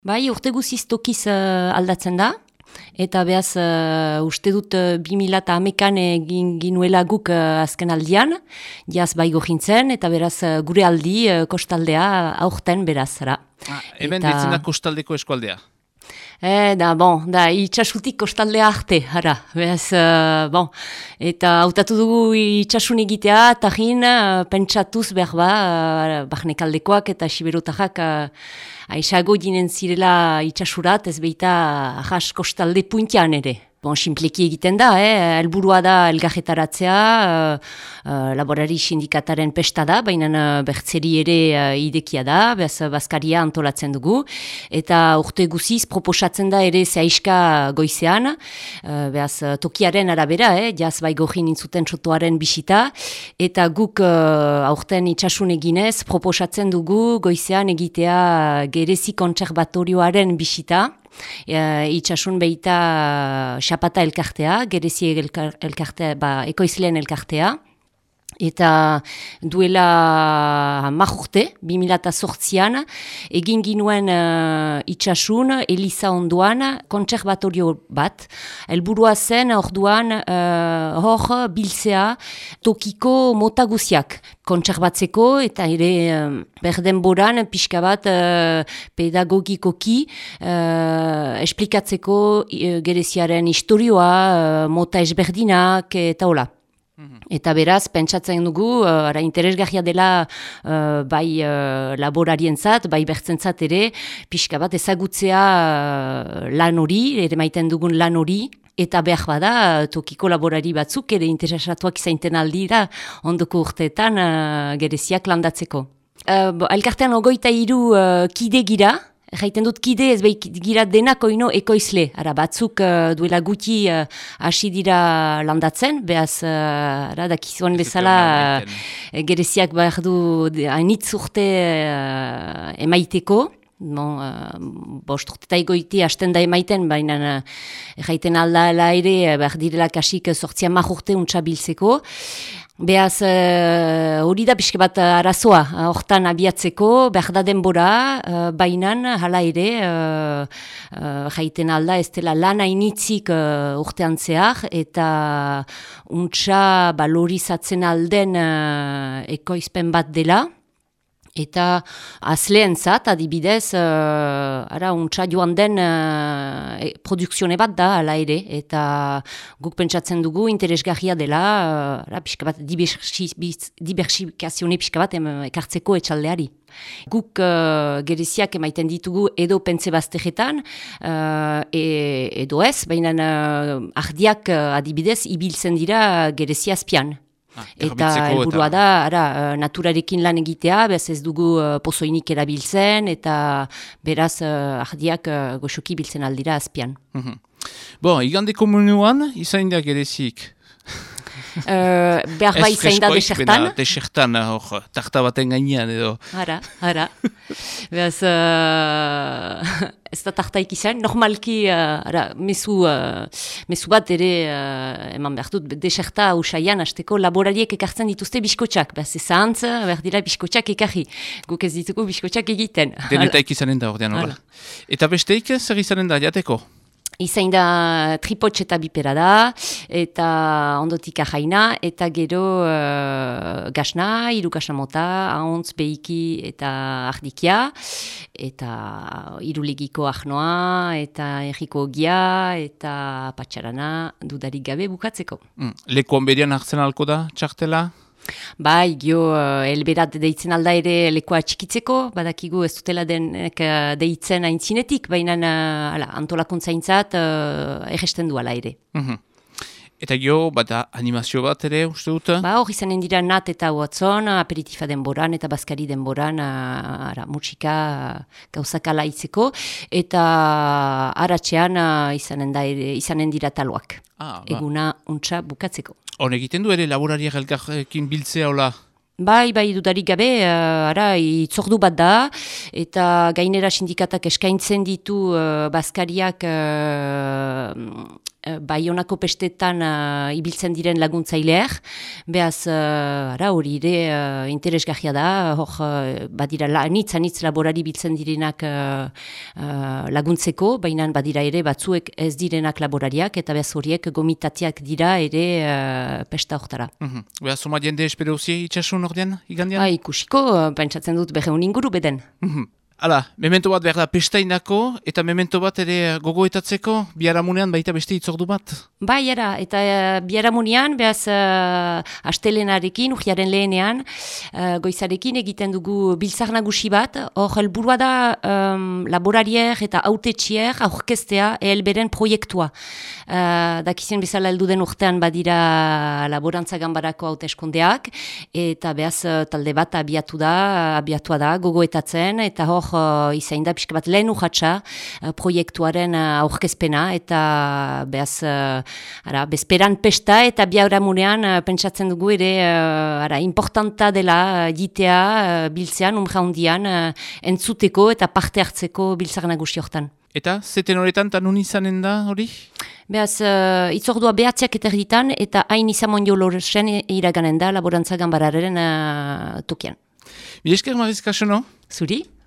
Bai, urte guziz tokiz aldatzen da, eta behaz uste dut 2011an egin ginuela guk azken aldian, jaz baigo jintzen, eta beraz gure aldi kostaldea aurten beraz. Hemen ditzen da kostaldeko eskualdea? Da itxasutik kostaldea arte, beraz, eta hautatu dugu itxasun egitea, tajin, pentsatuz behar bahnekaldekoak eta siberotajak aisago ginen zirela itxasurat, ez behita ahas kostalde puntian ere. Sinpleki egiten da, helburua da elgarretaratzea, laborari sindikataren pesta da, baina bertzeri ere idekia da, behaz Baskaria antolatzen dugu, eta urte guziz proposatzen da ere zehaiska goizean, behaz tokiaren arabera, jaz bai gojin intzuten txotoaren bisita, eta guk aurten itxasun eginez proposatzen dugu goizean egitea gerezi kontserbatorioaren bisita, itxasun behita xapata elkartea, gerezi elkartea, ekoizleen elkartea, eta duela 10 urte, 2008an, egin ginuen itxasun, Eliza ondoan, kontserbatorio bat, helburua zen orduan hor biltzea tokiko mota guziak kontserbatzeko, eta ere berdenboran pixka bat pedagogikoki esplikatzeko gereziaren historioa, mota ezberdinak, eta hola. Eta beraz, pentsatzen dugu, interesgarria dela bai laborarientzat, bai bertzentzat ere, pixka bat ezagutzea lan hori, ere maiten dugun lan hori, eta behar bada, tokiko laborari batzuk ere interesatuak izainten aldira, ondoko urteetan gereziak landatzeko. Elkartean 23 kide gira, jaiten dut kide ez behik gira denak oino ekoizle. Batzuk duela guti hasi dira landatzen, behaz dakizuen bezala gereziak behar du hainitz urte emaiteko. Bost urte eta egoiti hasten da emaiten, baina jaiten alda ere behar direla kasik 8 urte untsa biltzeko. Behaz, hori da pixka bat arazoa, hortan abiatzeko, behar da denbora, bainan, hala ere, jaiten alda, ez dela lan hainitzik urtean zehar, eta untsa balorizatzen alden ekoizpen bat dela. Eta azleentzat, adibidez, untsa joan den produkzione bat da, ala ere, eta guk pentsatzen dugu interesgarria dela, pixka bat diversifikazione pixka bat ekartzeko etxaldeari. Guk gereziak emaiten ditugu edo pentze bazteretan, edo ez, baina ardiak adibidez ibiltzen dira gerezi azpian. Eta helburua da, naturarekin lan egitea, beraz ez dugu pozoinik erabiltzen, eta beraz ardiak goxoki biltzen aldira azpian. Igandeko menuan, izain da gerezik? Behar bai zain da desertan. Desertan, tarta baten gainean edo. Beraz, ez da tartaik izan. Normalki, mesu bat ere, eman behar dut, deserta usaian hasteko laborariek ekartzen dituzte biskotxak. Beraz, ez ahantz, behar dira biskotxak ekarri. Guk ez ditugu biskotxak egiten. Denetaik izanen da ordean, hola. Eta besteik zer izanen da, jateko? Izain da tripotx eta bipera da, eta ondotik ahaina, eta gero gasna, 3 gasna mota, ahontz, behiki eta ardikia, eta 3 legiko ahnoa, eta erriko ogia, eta patxarana dudarik gabe bukatzeko. Lekuan berian hartzen alko da, txartela? Bai, elberat deitzen alda ere lekoa txikitzeko, badakigu ez dutela denek deitzen aintzinetik, baina antolakuntzaintzat erresten du ala ere. Eta bada animazio bat ere, uste dut? Hor izanen dira Nat eta Watson, aperitifa denboran eta Baskari denboran, musika gauzak ala itzeko, eta aratxean izanen dira taloak. Eguna untsa bukatzeko. Hon egiten du ere laborariak elkarrekin biltzea hola? Bai, dudarik gabe, itzordu bat da, eta gainera sindikatak eskaintzen ditu Baskariak Baionako pestetan ibiltzen diren laguntzaileak, behaz hori ere interesgarria da, hor badira anitz laborari biltzen direnak laguntzeko, baina badira ere batzuek ez direnak laborariak, eta behaz horiek gomitatiak dira ere pesta hortara. Behaz, soma jende espero uzie itxasun ordean, igandean? Ikusiko, pentsatzen dut berreun inguru beden. Hala, memento bat behar da pestainako, eta memento bat ere gogoetatzeko, biharamunean baita beste itzordu bat? Bai, eta biharamunean, behaz astelenarekin, urriaren lehenean, goizarekin egiten dugu biltzar nagusi bat, hor helburua da laborarier eta autetxier aurkeztea ELB-ren proiektua. Dakizien bezala heldu den urtean badira laborantza ganbarako hauteskundeak, eta behaz talde bat abiatua da, gogoetatzen, eta hor izain da pixka bat lehen urratxa proiektuaren aurkezpena, eta behaz bezperan pesta eta biharamunean pentsatzen dugu ere importanta dela jitea biltzean, handian entzuteko eta parte hartzeko biltzar nagusi hortan. Eta, zeten horretan, eta nun izanen da hori? Behaz, itzordua behatziak eta erditan, eta hain izamon jo loresen iraganen da laborantza ganbararen tokian. Bi esker Mariz Kasono? Zuri?